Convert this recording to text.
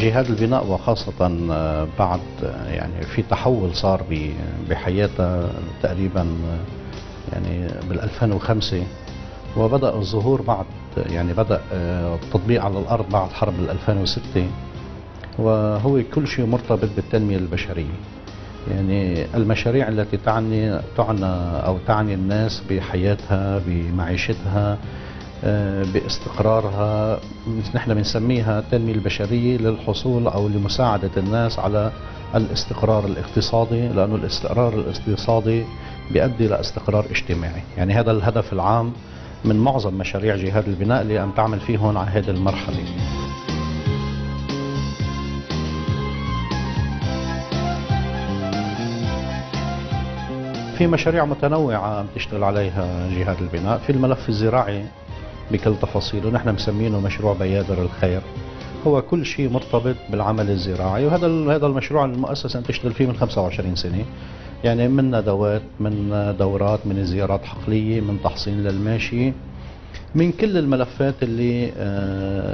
جهاد البناء وخاصة بعد يعني في تحول صار بحياتها تقريبا يعني بال 2005، وبدأ الظهور بعد يعني بدأ التطبيق على الأرض بعد حرب 2006، وهو كل شيء مرتبط بالتنمية البشرية. يعني المشاريع التي تعني أو تعني الناس بحياتها بمعيشتها باستقرارها، نحن بنسميها التنمية البشرية للحصول أو لمساعدة الناس على الاستقرار الاقتصادي، لأنه الاستقرار الاقتصادي بيؤدي لاستقرار اجتماعي. يعني هذا الهدف العام من معظم مشاريع جهاد البناء اللي عم تعمل فيهم على هذه المرحلة. في مشاريع متنوعة عم تشتغل عليها جهاد البناء. في الملف الزراعي بكل تفاصيله، نحن مسمينه مشروع بيادر الخير، هو كل شيء مرتبط بالعمل الزراعي. وهذا المشروع المؤسسة تشتغل فيه من 25 سنة، يعني من ندوات، من دورات، من زيارات حقلية، من تحصين للماشي، من كل الملفات اللي